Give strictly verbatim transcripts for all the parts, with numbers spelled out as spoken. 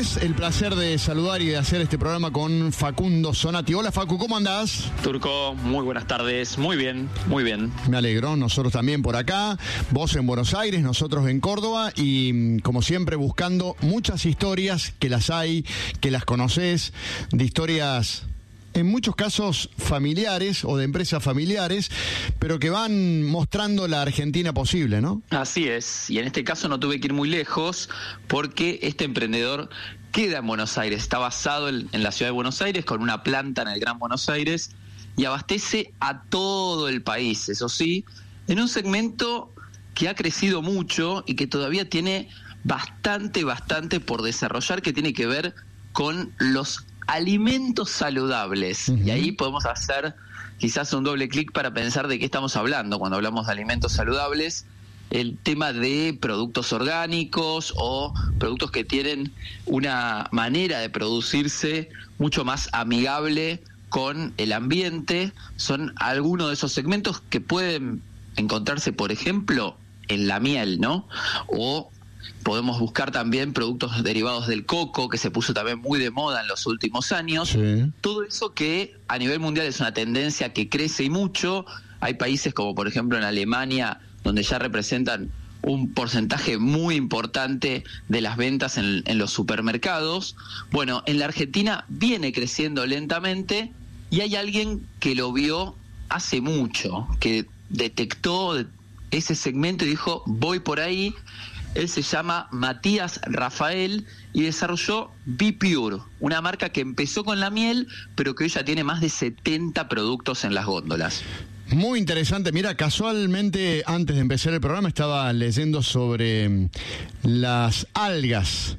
vez el placer de saludar y de hacer este programa con Facundo Zonati. Hola Facu, ¿cómo andás? Turco, muy buenas tardes, muy bien, muy bien. Me alegro, nosotros también por acá, vos en Buenos Aires, nosotros en Córdoba y como siempre buscando muchas historias, que las hay, que las conocés, de historias en muchos casos familiares o de empresas familiares, pero que van mostrando la Argentina posible, ¿no? Así es, y en este caso no tuve que ir muy lejos porque este emprendedor queda en Buenos Aires, está basado en, en la ciudad de Buenos Aires con una planta en el Gran Buenos Aires y abastece a todo el país, eso sí, en un segmento que ha crecido mucho y que todavía tiene bastante, bastante por desarrollar, que tiene que ver con los alimentos saludables. Uh-huh. Y ahí podemos hacer quizás un doble clic para pensar de qué estamos hablando cuando hablamos de alimentos saludables. El tema de productos orgánicos o productos que tienen una manera de producirse mucho más amigable con el ambiente, son algunos de esos segmentos que pueden encontrarse, por ejemplo, en la miel, ¿no? O podemos buscar también productos derivados del coco, que se puso también muy de moda en los últimos años. Sí. Todo eso que a nivel mundial es una tendencia que crece y mucho. Hay países como por ejemplo en Alemania, donde ya representan un porcentaje muy importante de las ventas en, en los supermercados. Bueno, en la Argentina viene creciendo lentamente y hay alguien que lo vio hace mucho, que detectó ese segmento y dijo, voy por ahí. Él se llama Matías Rafael y desarrolló B-Pure, una marca que empezó con la miel, pero que hoy ya tiene más de setenta productos en las góndolas. Muy interesante. Mira, casualmente antes de empezar el programa estaba leyendo sobre las algas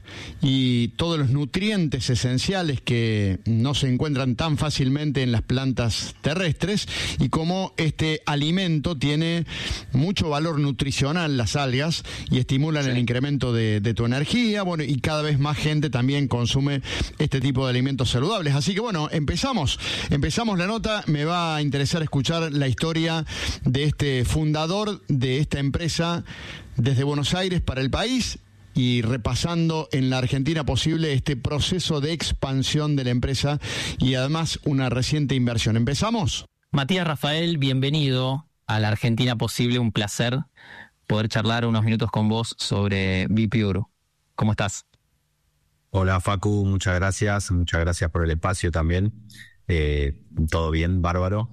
y todos los nutrientes esenciales que no se encuentran tan fácilmente en las plantas terrestres y cómo este alimento tiene mucho valor nutricional, las algas, y estimulan sí. el incremento de, de tu energía. Bueno, y cada vez más gente también consume este tipo de alimentos saludables. Así que bueno, empezamos. Empezamos la nota. Me va a interesar escuchar la historia historia de este fundador de esta empresa desde Buenos Aires para el país y repasando en la Argentina posible este proceso de expansión de la empresa y además una reciente inversión. ¿Empezamos? Matías Rafael, bienvenido a la Argentina posible, un placer poder charlar unos minutos con vos sobre B-Pure. ¿Cómo estás? Hola Facu, muchas gracias, muchas gracias por el espacio también. Eh, todo bien, bárbaro.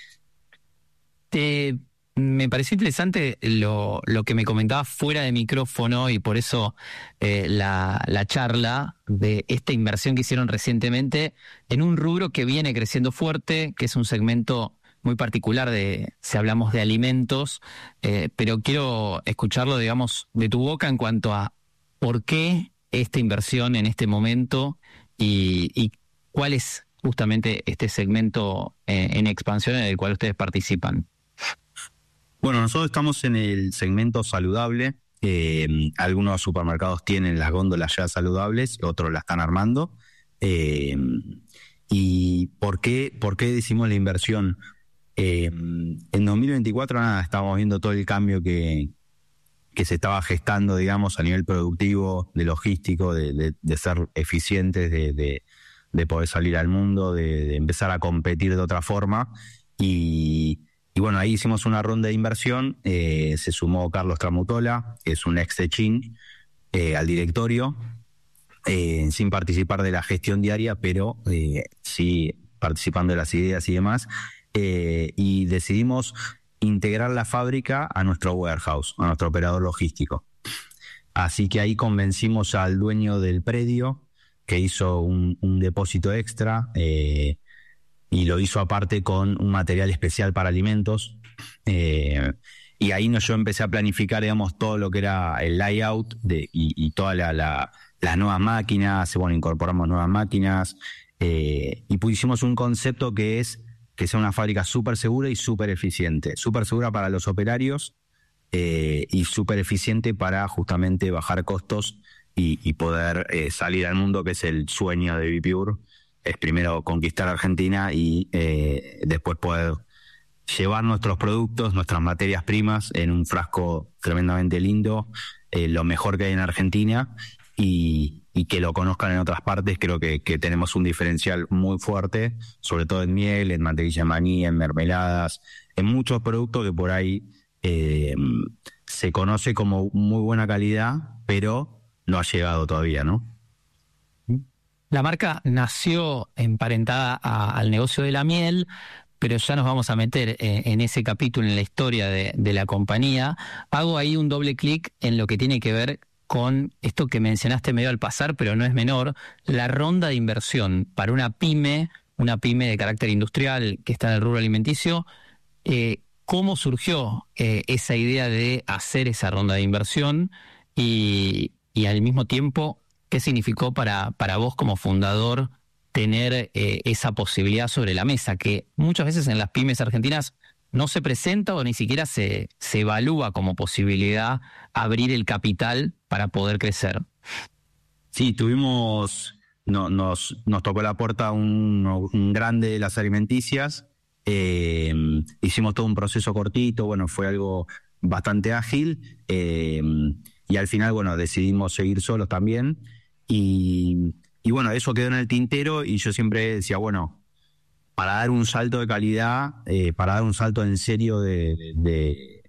Te, me pareció interesante lo, lo que me comentabas fuera de micrófono y por eso eh, la, la charla de esta inversión que hicieron recientemente en un rubro que viene creciendo fuerte, que es un segmento muy particular de si hablamos de alimentos, eh, pero quiero escucharlo, digamos, de tu boca en cuanto a por qué esta inversión en este momento y, y cuál es justamente este segmento eh, en expansión en el cual ustedes participan. Bueno, nosotros estamos en el segmento saludable. Eh, algunos supermercados tienen las góndolas ya saludables, otros la están armando. Eh, ¿Y por qué, por qué decimos la inversión? Eh, en dos mil veinticuatro, nada, estábamos viendo todo el cambio que, que se estaba gestando, digamos, a nivel productivo, de logístico, de, de, de ser eficientes, de, de, de poder salir al mundo, de, de empezar a competir de otra forma. Y... Y bueno, ahí hicimos una ronda de inversión, eh, se sumó Carlos Tramutola, que es un ex de Chin, eh, al directorio, eh, sin participar de la gestión diaria, pero eh, sí participando de las ideas y demás, eh, y decidimos integrar la fábrica a nuestro warehouse, a nuestro operador logístico. Así que ahí convencimos al dueño del predio, que hizo un, un depósito extra, eh, y lo hizo aparte con un material especial para alimentos, eh, y ahí no, yo empecé a planificar, digamos, todo lo que era el layout de, y, y todas la, la, las nuevas máquinas. Bueno, incorporamos nuevas máquinas, eh, y pusimos un concepto que es que sea una fábrica súper segura y súper eficiente, súper segura para los operarios, eh, y súper eficiente para justamente bajar costos y, y poder eh, salir al mundo, que es el sueño de B-Pure. Es primero conquistar Argentina y eh, después poder llevar nuestros productos, nuestras materias primas en un frasco tremendamente lindo, eh, lo mejor que hay en Argentina, y, y que lo conozcan en otras partes, creo que, que tenemos un diferencial muy fuerte, sobre todo en miel, en mantequilla de maní, en mermeladas, en muchos productos que por ahí eh, se conoce como muy buena calidad, pero no ha llegado todavía, ¿no? La marca nació emparentada a, al negocio de la miel, pero ya nos vamos a meter en, en ese capítulo en la historia de, de la compañía. Hago ahí un doble clic en lo que tiene que ver con esto que mencionaste medio al pasar, pero no es menor, la ronda de inversión para una pyme, una pyme de carácter industrial que está en el rubro alimenticio. Eh, ¿Cómo surgió eh, esa idea de hacer esa ronda de inversión y, y al mismo tiempo, qué significó para, para vos como fundador tener eh, esa posibilidad sobre la mesa, que muchas veces en las pymes argentinas no se presenta o ni siquiera se, se evalúa como posibilidad abrir el capital para poder crecer? Sí, tuvimos, no, nos, nos tocó la puerta un, un grande de las alimenticias, eh, hicimos todo un proceso cortito, bueno, fue algo bastante ágil, eh, y al final, bueno, decidimos seguir solos también, y, y bueno, eso quedó en el tintero, y yo siempre decía, bueno, para dar un salto de calidad, eh, para dar un salto en serio de, de,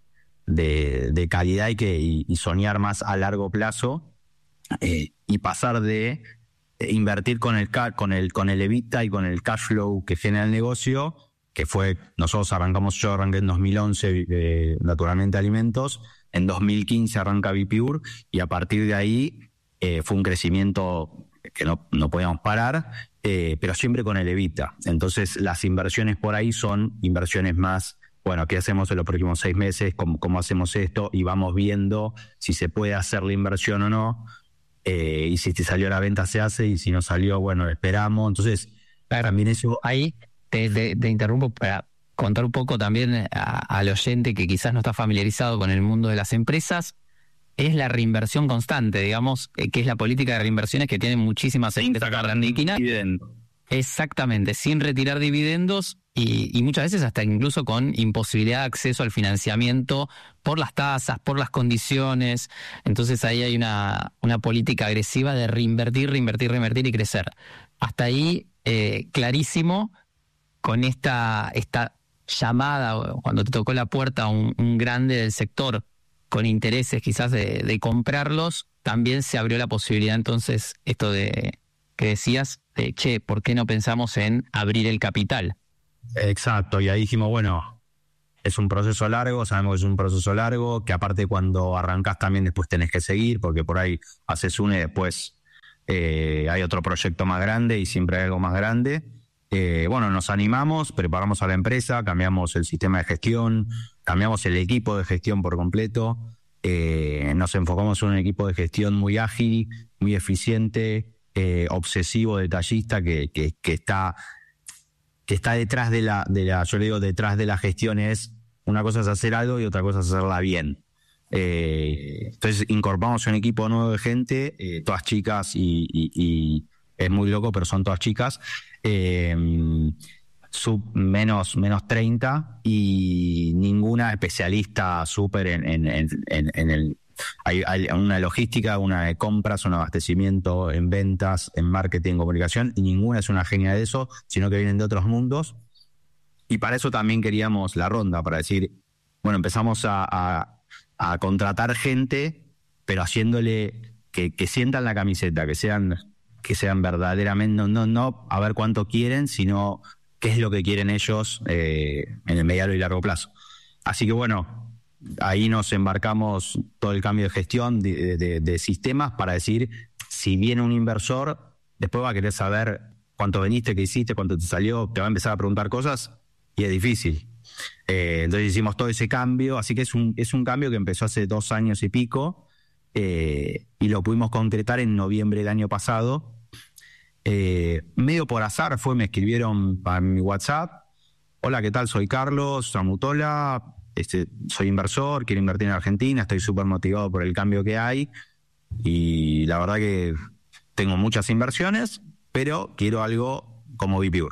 de, de calidad y, que, y, y soñar más a largo plazo, eh, y pasar de invertir con el, con el con el EBITDA y con el cash flow que genera el negocio, que fue, nosotros arrancamos, yo arranqué en dos mil once, eh, naturalmente alimentos, en dos mil quince arranca Bipure, y a partir de ahí eh, fue un crecimiento que no, no podíamos parar, eh, pero siempre con el EBITDA. Entonces las inversiones por ahí son inversiones más, bueno, ¿qué hacemos en los próximos seis meses? ¿Cómo, cómo hacemos esto? Y vamos viendo si se puede hacer la inversión o no, eh, y si te salió a la venta se hace, y si no salió, bueno, esperamos. Entonces, claro, también eso... Ahí te, te, te interrumpo para contar un poco también a, al oyente que quizás no está familiarizado con el mundo de las empresas. Es la reinversión constante, digamos, que es la política de reinversiones que tienen muchísimas empresas argentinas. Exactamente, sin retirar dividendos y, y muchas veces hasta incluso con imposibilidad de acceso al financiamiento por las tasas, por las condiciones. Entonces ahí hay una, una política agresiva de reinvertir, reinvertir, reinvertir y crecer. Hasta ahí, eh, clarísimo, con esta, esta llamada, cuando te tocó la puerta a un, un grande del sector con intereses quizás de, de comprarlos, también se abrió la posibilidad entonces, esto de que decías, de, che, ¿por qué no pensamos en abrir el capital? Exacto, y ahí dijimos, bueno, es un proceso largo, sabemos que es un proceso largo, que aparte cuando arrancás también después tenés que seguir, porque por ahí haces uno y después eh, hay otro proyecto más grande y siempre hay algo más grande. Eh, bueno, nos animamos, preparamos a la empresa, cambiamos el sistema de gestión, cambiamos el equipo de gestión por completo, eh, nos enfocamos en un equipo de gestión muy ágil, muy eficiente, eh, obsesivo, detallista, que, que, que está que está detrás de la, de la, yo le digo, detrás de la gestión es, una cosa es hacer algo y otra cosa es hacerla bien. Eh, entonces incorporamos un equipo nuevo de gente, eh, todas chicas y, y, y es muy loco, pero son todas chicas, eh, sub menos, menos treinta y ninguna especialista súper en, en, en, en, en el... Hay, hay una logística, una de compras, un abastecimiento, en ventas, en marketing, comunicación, y ninguna es una genia de eso, sino que vienen de otros mundos. Y para eso también queríamos la ronda, para decir, bueno, empezamos a, a, a contratar gente, pero haciéndole que, que sientan la camiseta, que sean, que sean verdaderamente, no, no, no a ver cuánto quieren, sino qué es lo que quieren ellos eh, en el mediano y largo plazo. Así que bueno, ahí nos embarcamos todo el cambio de gestión de, de, de sistemas para decir, si viene un inversor, después va a querer saber cuánto veniste, qué hiciste, cuánto te salió, te va a empezar a preguntar cosas y es difícil. Eh, entonces hicimos todo ese cambio, así que es un, es un cambio que empezó hace dos años y pico eh, y lo pudimos concretar en noviembre del año pasado. Eh, medio por azar fue, me escribieron para mi WhatsApp, hola, ¿qué tal? Soy Carlos Samutola. Este, soy inversor, quiero invertir en Argentina, estoy súper motivado por el cambio que hay y la verdad que tengo muchas inversiones, pero quiero algo como Bipure.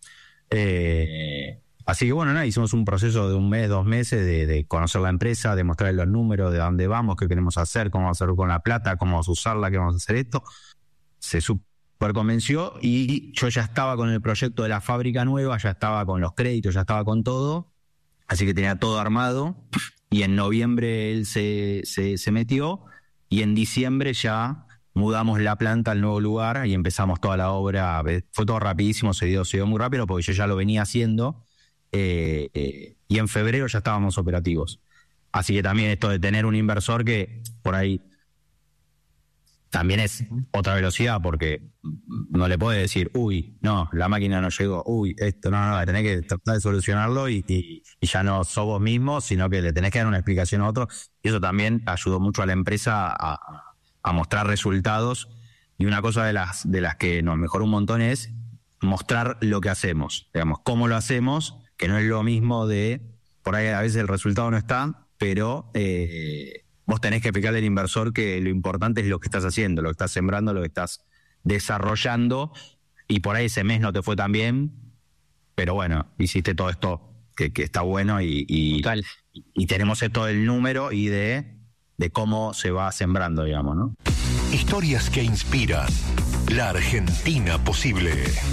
Eh, así que bueno, nada, hicimos un proceso de un mes, dos meses de, de conocer la empresa, de mostrarle los números, de dónde vamos, qué queremos hacer, cómo vamos a hacer con la plata, cómo vamos a usarla, qué vamos a hacer esto. se super convenció y yo ya estaba con el proyecto de la fábrica nueva, ya estaba con los créditos, ya estaba con todo, así que tenía todo armado y en noviembre él se, se, se metió y en diciembre ya mudamos la planta al nuevo lugar y empezamos toda la obra. Fue todo rapidísimo, se dio, se dio muy rápido porque yo ya lo venía haciendo eh, eh, y en febrero ya estábamos operativos. Así que también esto de tener un inversor que por ahí también es otra velocidad, porque no le puede decir, uy, no, la máquina no llegó, uy, esto, no, no, tenés que tratar de solucionarlo y, y, y ya no sos vos mismo, sino que le tenés que dar una explicación a otro. Y eso también ayudó mucho a la empresa a, a mostrar resultados. Y una cosa de las, de las que nos mejoró un montón es mostrar lo que hacemos, digamos, cómo lo hacemos, que no es lo mismo de, por ahí a veces el resultado no está, pero eh, vos tenés que explicarle al inversor que lo importante es lo que estás haciendo, lo que estás sembrando, lo que estás desarrollando, y por ahí ese mes no te fue tan bien, pero bueno, hiciste todo esto que, que está bueno y, y, y tenemos esto del número y de, de cómo se va sembrando, digamos, ¿no? Historias que inspiran. La Argentina posible.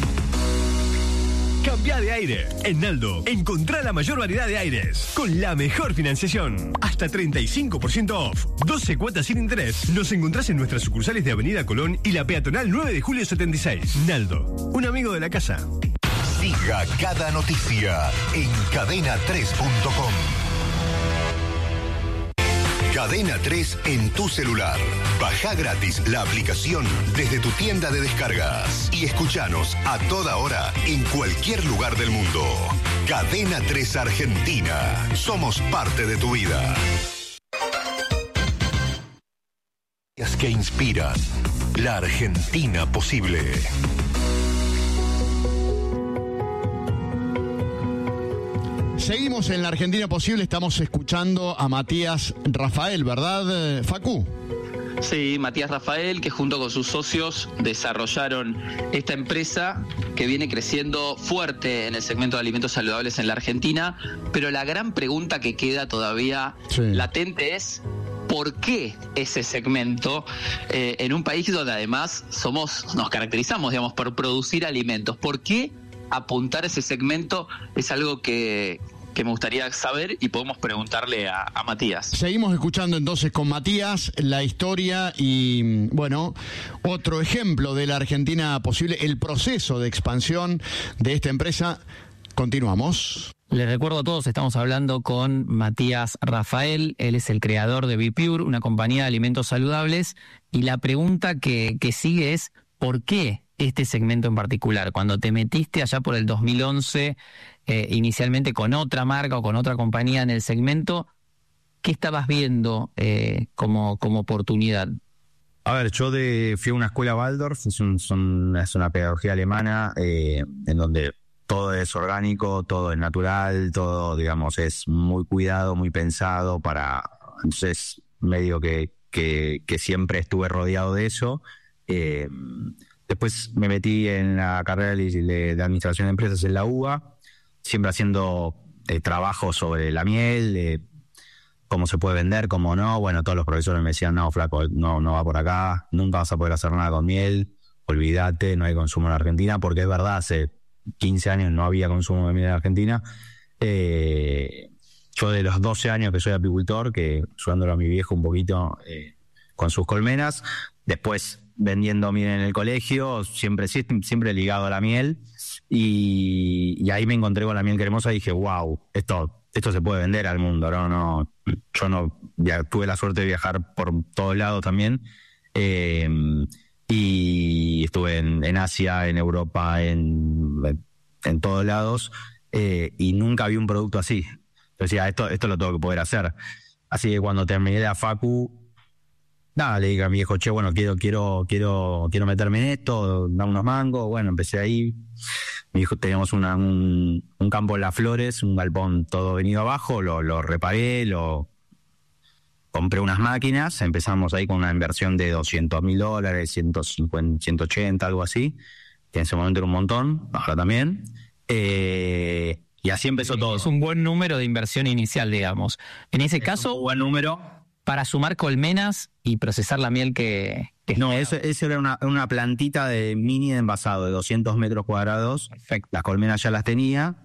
Cambia de aire. En Naldo, encontrá la mayor variedad de aires con la mejor financiación. Hasta treinta y cinco por ciento off. doce cuotas sin interés. Nos encontrás en nuestras sucursales de Avenida Colón y la peatonal nueve de julio setenta y seis. Naldo, un amigo de la casa. Siga cada noticia en cadena tres punto com. Cadena tres en tu celular. Baja gratis la aplicación desde tu tienda de descargas y escuchanos a toda hora en cualquier lugar del mundo. Cadena tres Argentina. Somos parte de tu vida. Historias que inspiran. La Argentina posible. Seguimos en la Argentina posible, estamos escuchando a Matías Rafael, ¿verdad, Facu? Sí, Matías Rafael, que junto con sus socios desarrollaron esta empresa que viene creciendo fuerte en el segmento de alimentos saludables en la Argentina, pero la gran pregunta que queda todavía sí. latente es ¿por qué ese segmento eh, en un país donde además somos, nos caracterizamos, digamos, por producir alimentos? ¿Por qué apuntar ese segmento? Es algo que, que me gustaría saber y podemos preguntarle a, a Matías. Seguimos escuchando entonces con Matías la historia y, bueno, otro ejemplo de la Argentina posible, el proceso de expansión de esta empresa. Continuamos. Les recuerdo a todos, estamos hablando con Matías Rafael, él es el creador de BePure, una compañía de alimentos saludables, y la pregunta que, que sigue es, ¿por qué este segmento en particular? Cuando te metiste allá por el dos mil once, eh, inicialmente con otra marca o con otra compañía en el segmento, ¿qué estabas viendo eh, como, como oportunidad? A ver, yo de, fui a una escuela Waldorf, es, un, son, es una pedagogía alemana eh, en donde todo es orgánico, todo es natural, todo, digamos, es muy cuidado, muy pensado para... Entonces, medio que, que, que siempre estuve rodeado de eso. Eh, Después me metí en la carrera de, de Administración de Empresas en la U B A, siempre haciendo eh, trabajo sobre la miel, eh, cómo se puede vender, cómo no. Bueno, todos los profesores me decían, no, flaco, no, no va por acá, nunca vas a poder hacer nada con miel, olvídate, no hay consumo en Argentina, porque es verdad, hace quince años no había consumo de miel en Argentina. Eh, yo de los doce años que soy apicultor, que ayudándolo a mi viejo un poquito eh, con sus colmenas, después vendiendo miel en el colegio, siempre siempre ligado a la miel, y, y ahí me encontré con la miel cremosa y dije, wow, esto, esto se puede vender al mundo, no, no, yo no ya tuve la suerte de viajar por todos lados también, eh, y estuve en, en Asia, en Europa, en, en todos lados, eh, y nunca vi un producto así. Yo decía, esto, esto lo tengo que poder hacer. Así que cuando terminé la facu, nada, le dije a mi viejo, che, bueno, quiero, quiero, quiero, quiero meterme en esto, dar unos mangos. Bueno, empecé ahí. Mi hijo, teníamos una, un, un campo en Las Flores, un galpón todo venido abajo, lo, lo reparé, lo compré unas máquinas, empezamos ahí con una inversión de doscientos mil dólares, ciento cincuenta, ciento ochenta, algo así, que en ese momento era un montón, ahora también. Eh, y así empezó todo. Es un buen número de inversión inicial, digamos. En ese es caso, un buen número. para sumar colmenas y procesar la miel que... que no, eso, eso era una, una plantita de mini de envasado de doscientos metros cuadrados. Perfecto. Las colmenas ya las tenía.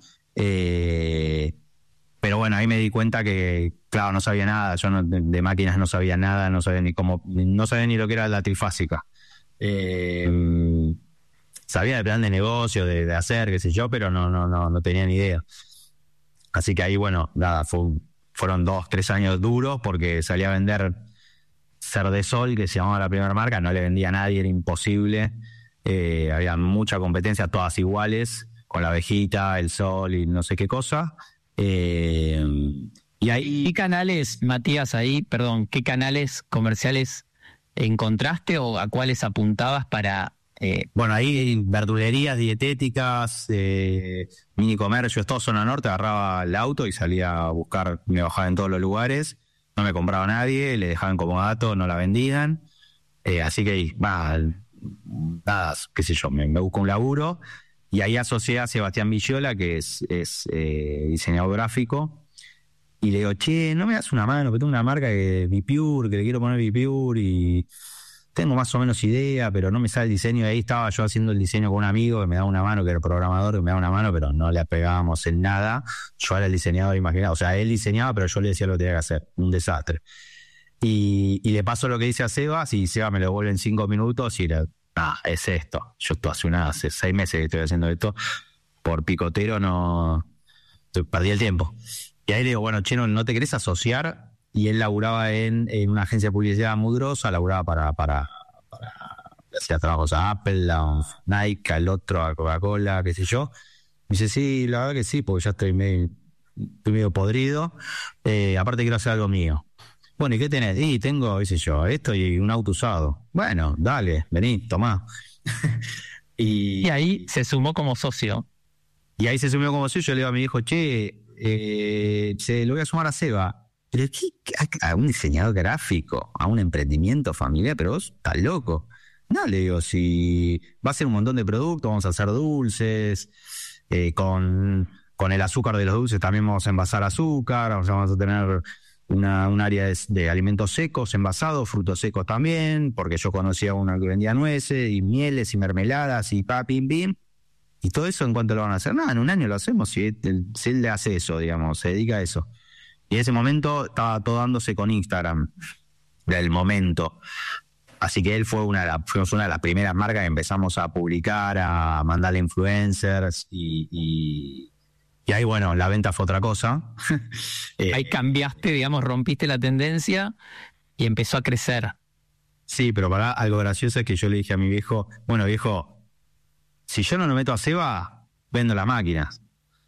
Eh, pero bueno, ahí me di cuenta que, claro, no sabía nada. Yo no, de, de máquinas no sabía nada, no sabía ni cómo, no sabía ni lo que era la trifásica. Eh, sabía del plan de negocio, de, de hacer, qué sé yo, pero no, no, no, no tenía ni idea. Así que ahí, bueno, nada, fue un, fueron dos, tres años duros porque salí a vender Cerdesol, que se llamaba la primera marca, no le vendía a nadie, era imposible. Eh, había mucha competencia, todas iguales, con la abejita, el sol y no sé qué cosa. Eh, y ahí... ¿Qué canales, Matías, ahí, perdón, qué canales comerciales encontraste o a cuáles apuntabas para... Eh, bueno, ahí verdulerías, dietéticas, eh, mini comercios, todo zona norte, agarraba el auto y salía a buscar, me bajaba en todos los lugares, no me compraba nadie, le dejaban como dato, no la vendían, eh, así que, va, nada, qué sé yo, me, me busco un laburo, y ahí asocié a Sebastián Villola, que es, es eh, diseñador gráfico, y le digo, che, no me das una mano, que tengo una marca que Bipure, que le quiero poner Bipure, y... tengo más o menos idea, pero no me sale el diseño. Y ahí estaba yo haciendo el diseño con un amigo que me daba una mano, que era programador, que me daba una mano, pero no le pegábamos en nada. Yo era el diseñador, imaginado. O sea, él diseñaba, pero yo le decía lo que tenía que hacer. Un desastre. Y, y le paso lo que dice a Sebas, y Sebas me lo vuelve en cinco minutos y era, ah, es esto. Yo esto hace, una, hace seis meses que estoy haciendo esto. Por picotero no... Perdí el tiempo. Y ahí le digo, bueno, che, ¿no, no te querés asociar? Y él laburaba en, en una agencia de publicidad muy grosa, laburaba para, para, para hacía trabajos a Apple, a Nike, al otro, a Coca-Cola, qué sé yo. Me dice, sí, la verdad que sí, porque ya estoy medio, estoy medio podrido. Eh, aparte quiero hacer algo mío. Bueno, ¿y qué tenés? Y tengo, qué sé yo, esto y un auto usado. Bueno, dale, vení, tomá. y, y ahí se sumó como socio. Y ahí se sumió como socio. Yo le digo a mi hijo, che, eh, se lo voy a sumar a Seba. Pero ¿qué? ¿A un diseñador gráfico? ¿A un emprendimiento familiar? Pero vos estás loco. No, le digo, si va a ser un montón de productos, vamos a hacer dulces, eh, con, con el azúcar de los dulces también vamos a envasar azúcar, o sea, vamos a tener una, un área de, de alimentos secos envasados, frutos secos también, porque yo conocía a una que vendía nueces y mieles y mermeladas y pa, pim, pim. Y todo eso, ¿en cuánto lo van a hacer? Nada, en un año lo hacemos, si él, si él le hace eso, digamos, se dedica a eso. Y en ese momento estaba todo dándose con Instagram, del momento. Así que él fue una de, la, fuimos una de las primeras marcas que empezamos a publicar, a mandarle influencers y, y, y ahí, bueno, la venta fue otra cosa. eh, ahí cambiaste, digamos, rompiste la tendencia y empezó a crecer. Sí, pero para algo gracioso es que yo le dije a mi viejo, bueno, viejo, si yo no lo meto a Seba, vendo las máquinas.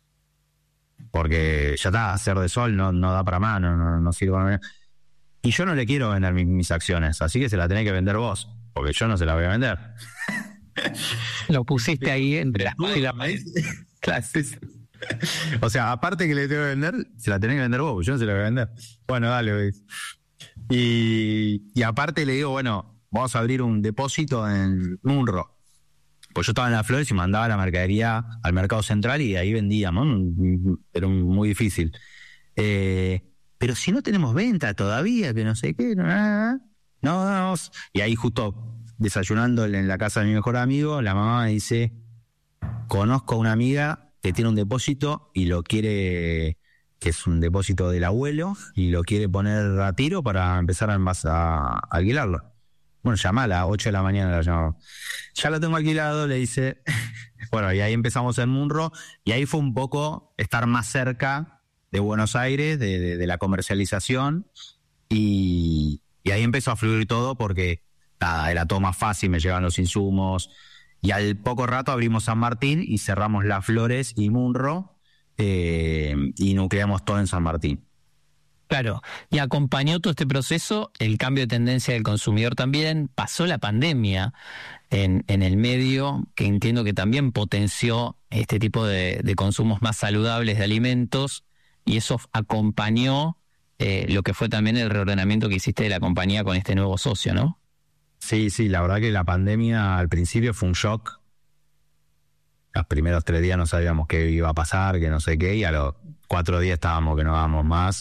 Porque ya está, Cerdesol no, no da para más, no, no, no sirve para nada. Y yo no le quiero vender mis, mis acciones, así que se la tenés que vender vos, porque yo no se la voy a vender. Lo pusiste ahí entre las y la clases. O sea, aparte que le tengo que vender, se la tenés que vender vos, porque yo no se la voy a vender. Bueno, dale. Y, y aparte le digo, bueno, vamos a abrir un depósito en Munro. Pues yo estaba en Las Flores y mandaba la mercadería al mercado central y ahí vendíamos, ¿no? Era muy difícil. Eh, pero si no tenemos venta todavía, que no sé qué, no, no, no. Y ahí justo desayunando en la casa de mi mejor amigo, la mamá me dice, conozco a una amiga que tiene un depósito y lo quiere, que es un depósito del abuelo, y lo quiere poner a tiro para empezar a, a alquilarlo. Bueno, llamala, a ocho de la mañana la llamaba. Ya lo tengo alquilado, le dice. Bueno, y ahí empezamos en Munro, y ahí fue un poco estar más cerca de Buenos Aires, de, de, de la comercialización, y, y ahí empezó a fluir todo porque nada, era todo más fácil, me llegaban los insumos, y al poco rato abrimos San Martín y cerramos Las Flores y Munro, eh, y nucleamos todo en San Martín. Claro, y acompañó todo este proceso el cambio de tendencia del consumidor también. Pasó la pandemia en, en el medio, que entiendo que también potenció este tipo de, de consumos más saludables de alimentos, y eso acompañó eh, lo que fue también el reordenamiento que hiciste de la compañía con este nuevo socio, ¿no? Sí, sí, la verdad que la pandemia al principio fue un shock. Los primeros tres días no sabíamos qué iba a pasar, que no sé qué, y a los cuatro días estábamos que no dábamos más.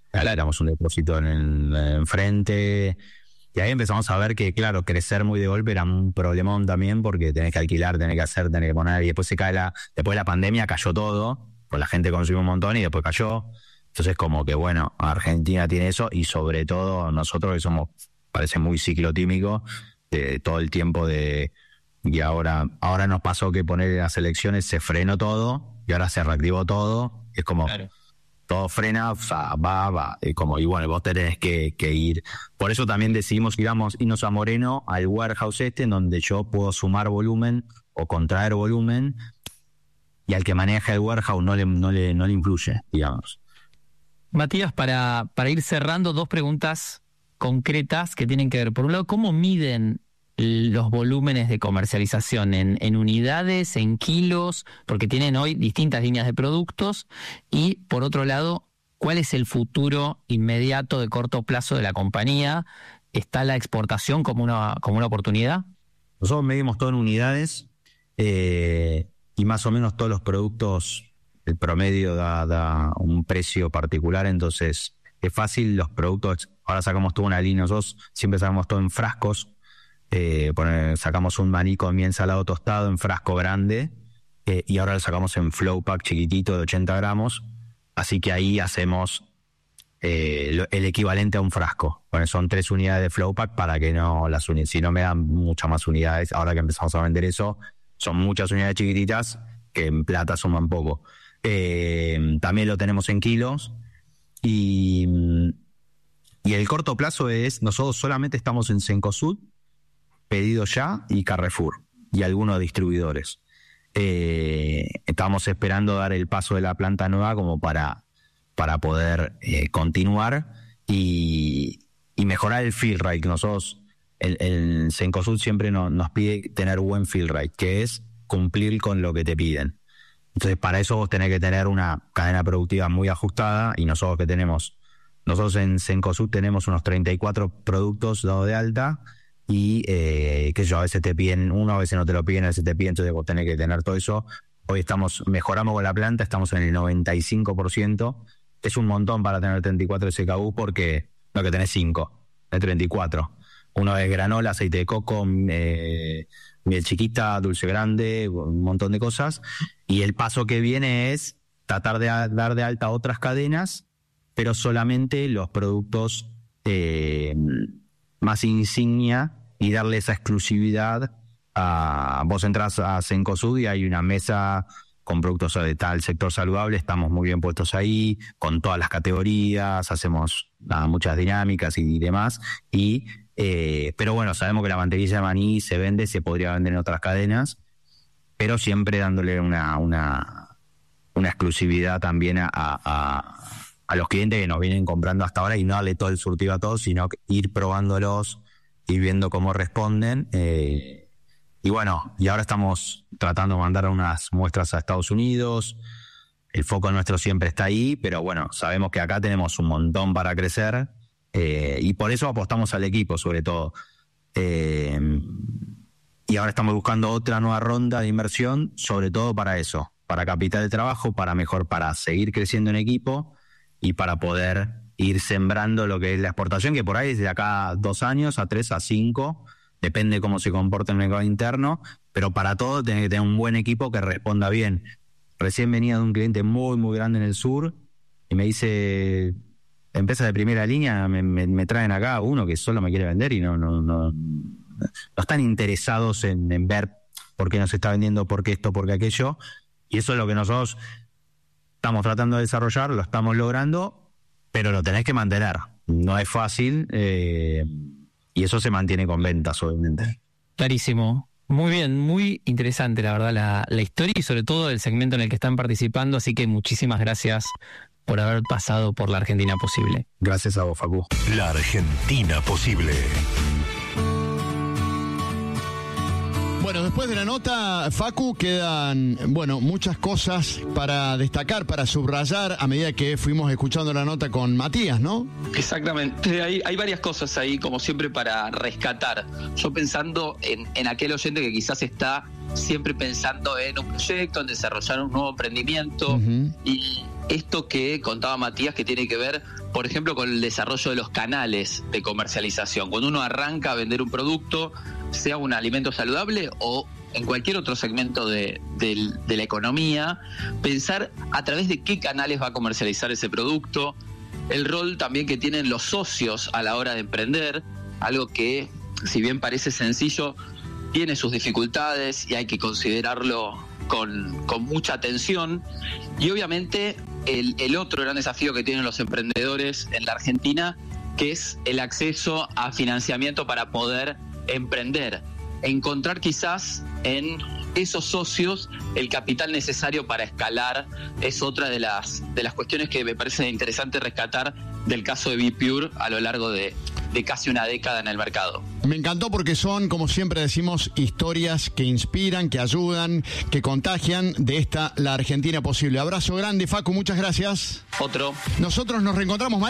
Alquilamos un depósito en el enfrente. Y ahí empezamos a ver que, claro, crecer muy de golpe era un problemón también, porque tenés que alquilar, tenés que hacer, tenés que poner, y después se cae la, después de la pandemia cayó todo, pues la gente consumió un montón y después cayó. Entonces como que bueno, Argentina tiene eso, y sobre todo nosotros que somos, parece muy ciclotímico, de todo el tiempo de, y ahora, ahora nos pasó que poner en las elecciones se frenó todo, y ahora se reactivó todo, es como... Claro. Todo frena, o sea, va, va, y como, y bueno, vos tenés que, que ir. Por eso también decidimos que íbamos irnos a Moreno, al warehouse este, en donde yo puedo sumar volumen o contraer volumen, y al que maneja el warehouse no le, no le, no le influye, digamos. Matías, para, para ir cerrando, dos preguntas concretas que tienen que ver. Por un lado, ¿cómo miden los volúmenes de comercialización en, en unidades, en kilos, porque tienen hoy distintas líneas de productos? Y por otro lado, ¿cuál es el futuro inmediato de corto plazo de la compañía? ¿Está la exportación como una, como una oportunidad? Nosotros medimos todo en unidades, eh, y más o menos todos los productos, el promedio da, da un precio particular, entonces es fácil. Los productos, ahora sacamos toda una línea, nosotros siempre sacamos todo en frascos. Eh, poner, sacamos un maní con miel salado tostado en frasco grande, eh, y ahora lo sacamos en flow pack chiquitito de ochenta gramos, así que ahí hacemos eh, lo, el equivalente a un frasco. Bueno, son tres unidades de flow pack para que no las unidades, si no me dan muchas más unidades, ahora que empezamos a vender eso, son muchas unidades chiquititas que en plata suman poco. Eh, también lo tenemos en kilos, y, y el corto plazo es, nosotros solamente estamos en Cencosud, Pedido Ya y Carrefour, y algunos distribuidores. Eh, estamos esperando dar el paso de la planta nueva como para, para poder eh, continuar y, y mejorar el fill rate. Nosotros, el, el Cencosud siempre no, nos pide tener buen fill rate, que es cumplir con lo que te piden. Entonces, para eso vos tenés que tener una cadena productiva muy ajustada, y nosotros que tenemos, nosotros en Cencosud tenemos unos treinta y cuatro productos dados de alta, y eh, que yo a veces te piden uno, a veces no te lo piden, a veces te piden, entonces vos tenés que tener todo eso. Hoy estamos, mejoramos con la planta, estamos en el noventa y cinco por ciento, es un montón para tener treinta y cuatro S K U, porque no, que tenés cinco, de treinta y cuatro. Uno es granola, aceite de coco, eh, miel chiquita, dulce grande, un montón de cosas, y el paso que viene es tratar de dar de alta otras cadenas, pero solamente los productos eh, más insignia, y darle esa exclusividad a... Vos entras a Cencosud y hay una mesa con productos de tal sector saludable, estamos muy bien puestos ahí, con todas las categorías, hacemos nada, muchas dinámicas y demás, y eh, pero bueno, sabemos que la mantequilla de maní se vende, se podría vender en otras cadenas, pero siempre dándole una, una, una exclusividad también a, a, a los clientes que nos vienen comprando hasta ahora, y no darle todo el surtido a todos, sino ir probándolos y viendo cómo responden. Eh, y bueno, y ahora estamos tratando de mandar unas muestras a Estados Unidos. El foco nuestro siempre está ahí, pero bueno, sabemos que acá tenemos un montón para crecer, eh, y por eso apostamos al equipo, sobre todo. Eh, y ahora estamos buscando otra nueva ronda de inversión, sobre todo para eso, para capital de trabajo, para mejor, para seguir creciendo en equipo y para poder ir sembrando lo que es la exportación, que por ahí es de acá a dos años, a tres, a cinco, depende cómo se comporte el mercado interno, pero para todo tenés que tener un buen equipo que responda bien. Recién venía de un cliente muy, muy grande en el sur, y me dice, empresas de primera línea, me, me, me traen acá uno que solo me quiere vender, y no, no, no, no están interesados en, en ver por qué nos está vendiendo, por qué esto, por qué aquello, y eso es lo que nosotros estamos tratando de desarrollar, lo estamos logrando, pero lo tenés que mantener. No es fácil, eh, y eso se mantiene con ventas, obviamente. Clarísimo. Muy bien, muy interesante, la verdad, la, la historia, y sobre todo el segmento en el que están participando, así que muchísimas gracias por haber pasado por La Argentina Posible. Gracias a vos, Facu. La Argentina Posible. Bueno, después de la nota, Facu, quedan, bueno, muchas cosas para destacar, para subrayar a medida que fuimos escuchando la nota con Matías, ¿no? Exactamente, hay, hay varias cosas ahí, como siempre, para rescatar. Yo pensando en, en aquel oyente que quizás está siempre pensando en un proyecto, en desarrollar un nuevo emprendimiento, uh-huh. Y esto que contaba Matías, que tiene que ver por ejemplo, con el desarrollo de los canales de comercialización. Cuando uno arranca a vender un producto, sea un alimento saludable o en cualquier otro segmento de, de, de la economía, pensar a través de qué canales va a comercializar ese producto, el rol también que tienen los socios a la hora de emprender, algo que, si bien parece sencillo, tiene sus dificultades y hay que considerarlo con, con mucha atención. Y obviamente el, el otro gran desafío que tienen los emprendedores en la Argentina, que es el acceso a financiamiento para poder emprender. Encontrar quizás en esos socios el capital necesario para escalar es otra de las, de las cuestiones que me parece interesante rescatar del caso de BePure a lo largo de, de casi una década en el mercado. Me encantó porque son, como siempre decimos, historias que inspiran, que ayudan, que contagian de esta la Argentina posible. Abrazo grande, Facu, muchas gracias. Otro. Nosotros nos reencontramos mañana.